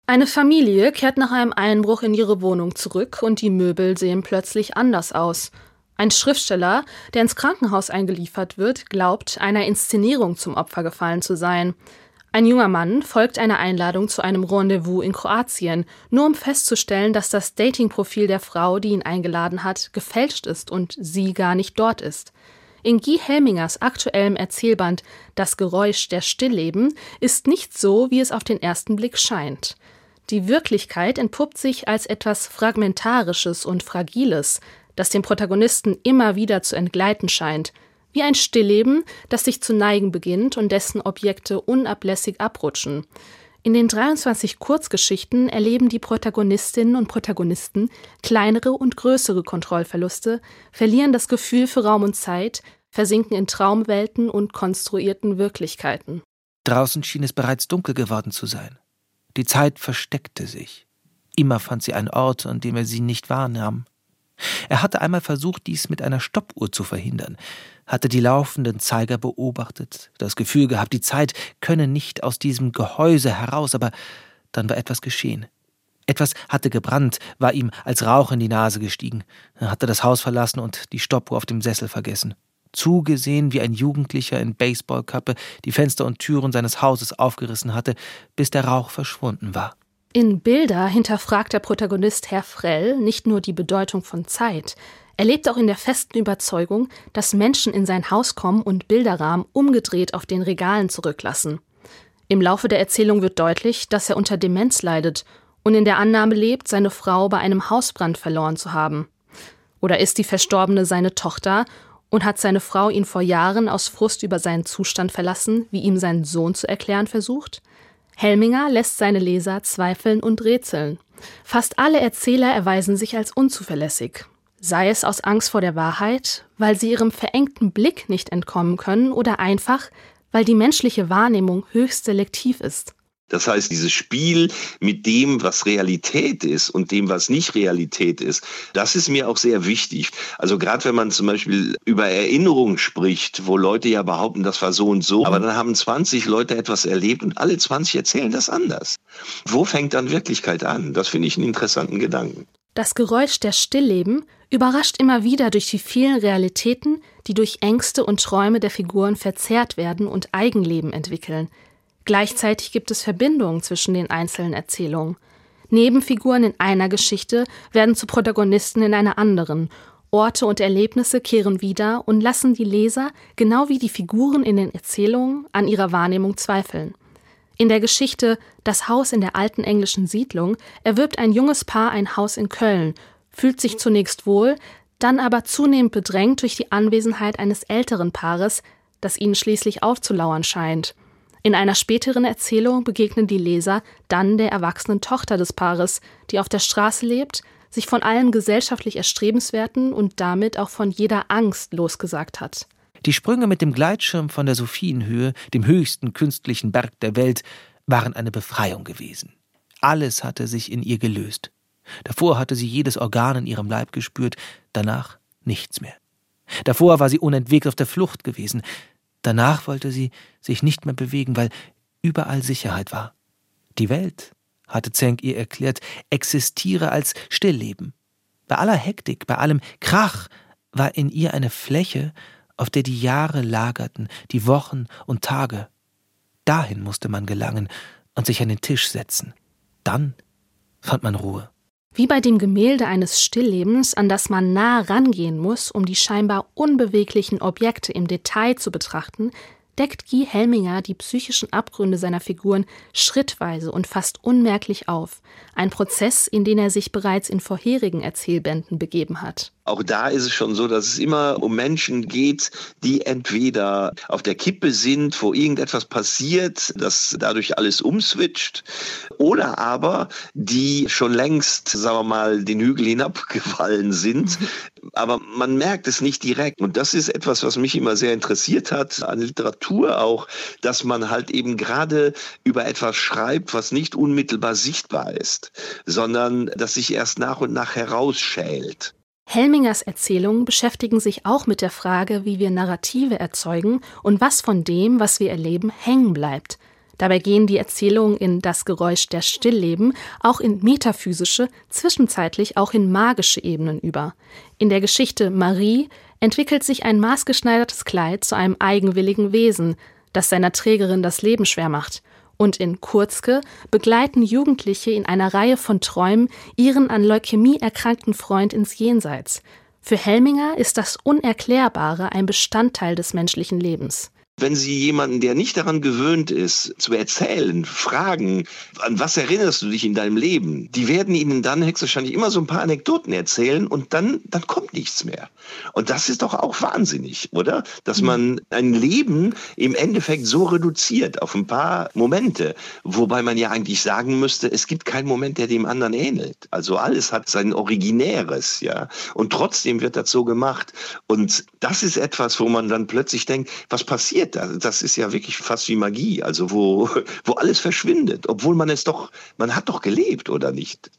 Eine Familie kehrt nach einem Einbruch in ihre Wohnung zurück und die Möbel sehen plötzlich anders aus. Ein Schriftsteller, der ins Krankenhaus eingeliefert wird, glaubt, einer Inszenierung zum Opfer gefallen zu sein. Ein junger Mann folgt einer Einladung zu einem Rendezvous in Kroatien, nur um festzustellen, dass das Datingprofil der Frau, die ihn eingeladen hat, gefälscht ist und sie gar nicht dort ist. In Guy Helmingers aktuellem Erzählband »Das Geräusch der Stillleben« ist nicht so, wie es auf den ersten Blick scheint. Die Wirklichkeit entpuppt sich als etwas Fragmentarisches und Fragiles, das dem Protagonisten immer wieder zu entgleiten scheint, wie ein Stillleben, das sich zu neigen beginnt und dessen Objekte unablässig abrutschen. In den 23 Kurzgeschichten erleben die Protagonistinnen und Protagonisten kleinere und größere Kontrollverluste, verlieren das Gefühl für Raum und Zeit, versinken in Traumwelten und konstruierten Wirklichkeiten. Draußen schien es bereits dunkel geworden zu sein. Die Zeit versteckte sich. Immer fand sie einen Ort, an dem er sie nicht wahrnahm. Er hatte einmal versucht, dies mit einer Stoppuhr zu verhindern, hatte die laufenden Zeiger beobachtet, das Gefühl gehabt, die Zeit könne nicht aus diesem Gehäuse heraus, aber dann war etwas geschehen. Etwas hatte gebrannt, war ihm als Rauch in die Nase gestiegen. Er hatte das Haus verlassen und die Stoppuhr auf dem Sessel vergessen. Zugesehen, wie ein Jugendlicher in Baseballkappe die Fenster und Türen seines Hauses aufgerissen hatte, bis der Rauch verschwunden war. In Bilder hinterfragt der Protagonist Herr Frell nicht nur die Bedeutung von Zeit. Er lebt auch in der festen Überzeugung, dass Menschen in sein Haus kommen und Bilderrahmen umgedreht auf den Regalen zurücklassen. Im Laufe der Erzählung wird deutlich, dass er unter Demenz leidet und in der Annahme lebt, seine Frau bei einem Hausbrand verloren zu haben. Oder ist die Verstorbene seine Tochter und hat seine Frau ihn vor Jahren aus Frust über seinen Zustand verlassen, wie ihm sein Sohn zu erklären versucht? Helminger lässt seine Leser zweifeln und rätseln. Fast alle Erzähler erweisen sich als unzuverlässig. Sei es aus Angst vor der Wahrheit, weil sie ihrem verengten Blick nicht entkommen können oder einfach, weil die menschliche Wahrnehmung höchst selektiv ist. Das heißt, dieses Spiel mit dem, was Realität ist und dem, was nicht Realität ist, das ist mir auch sehr wichtig. Also gerade wenn man zum Beispiel über Erinnerungen spricht, wo Leute ja behaupten, das war so und so, aber dann haben 20 Leute etwas erlebt und alle 20 erzählen das anders. Wo fängt dann Wirklichkeit an? Das finde ich einen interessanten Gedanken. Das Geräusch der Stillleben überrascht immer wieder durch die vielen Realitäten, die durch Ängste und Träume der Figuren verzerrt werden und Eigenleben entwickeln. Gleichzeitig gibt es Verbindungen zwischen den einzelnen Erzählungen. Nebenfiguren in einer Geschichte werden zu Protagonisten in einer anderen. Orte und Erlebnisse kehren wieder und lassen die Leser, genau wie die Figuren in den Erzählungen, an ihrer Wahrnehmung zweifeln. In der Geschichte »Das Haus in der alten englischen Siedlung« erwirbt ein junges Paar ein Haus in Köln, fühlt sich zunächst wohl, dann aber zunehmend bedrängt durch die Anwesenheit eines älteren Paares, das ihnen schließlich aufzulauern scheint. In einer späteren Erzählung begegnen die Leser dann der erwachsenen Tochter des Paares, die auf der Straße lebt, sich von allen gesellschaftlich Erstrebenswerten und damit auch von jeder Angst losgesagt hat. Die Sprünge mit dem Gleitschirm von der Sophienhöhe, dem höchsten künstlichen Berg der Welt, waren eine Befreiung gewesen. Alles hatte sich in ihr gelöst. Davor hatte sie jedes Organ in ihrem Leib gespürt, danach nichts mehr. Davor war sie unentwegt auf der Flucht gewesen. Danach wollte sie sich nicht mehr bewegen, weil überall Sicherheit war. Die Welt, hatte Zenk ihr erklärt, existiere als Stillleben. Bei aller Hektik, bei allem Krach war in ihr eine Fläche, auf der die Jahre lagerten, die Wochen und Tage. Dahin musste man gelangen und sich an den Tisch setzen. Dann fand man Ruhe. Wie bei dem Gemälde eines Stilllebens, an das man nah rangehen muss, um die scheinbar unbeweglichen Objekte im Detail zu betrachten, deckt Guy Helminger die psychischen Abgründe seiner Figuren schrittweise und fast unmerklich auf. Ein Prozess, in den er sich bereits in vorherigen Erzählbänden begeben hat. Auch da ist es schon so, dass es immer um Menschen geht, die entweder auf der Kippe sind, wo irgendetwas passiert, das dadurch alles umswitcht, oder aber die schon längst, sagen wir mal, den Hügel hinabgefallen sind. Aber man merkt es nicht direkt. Und das ist etwas, was mich immer sehr interessiert hat, an Literatur auch, dass man halt eben gerade über etwas schreibt, was nicht unmittelbar sichtbar ist, sondern das sich erst nach und nach herausschält. Helmingers Erzählungen beschäftigen sich auch mit der Frage, wie wir Narrative erzeugen und was von dem, was wir erleben, hängen bleibt. Dabei gehen die Erzählungen in Das Geräusch der Stillleben auch in metaphysische, zwischenzeitlich auch in magische Ebenen über. In der Geschichte Marie entwickelt sich ein maßgeschneidertes Kleid zu einem eigenwilligen Wesen, das seiner Trägerin das Leben schwer macht. Und in Kurzke begleiten Jugendliche in einer Reihe von Träumen ihren an Leukämie erkrankten Freund ins Jenseits. Für Helminger ist das Unerklärbare ein Bestandteil des menschlichen Lebens. Wenn Sie jemanden, der nicht daran gewöhnt ist, zu erzählen, fragen, an was erinnerst du dich in deinem Leben? Die werden Ihnen dann höchstwahrscheinlich immer so ein paar Anekdoten erzählen und dann kommt nichts mehr. Und das ist doch auch wahnsinnig, oder? Dass man ein Leben im Endeffekt so reduziert auf ein paar Momente, wobei man ja eigentlich sagen müsste, es gibt keinen Moment, der dem anderen ähnelt. Also alles hat sein Originäres, ja. Und trotzdem wird das so gemacht. Und das ist etwas, wo man dann plötzlich denkt, was passiert? Das ist ja wirklich fast wie Magie, also wo alles verschwindet, obwohl man hat doch gelebt, oder nicht?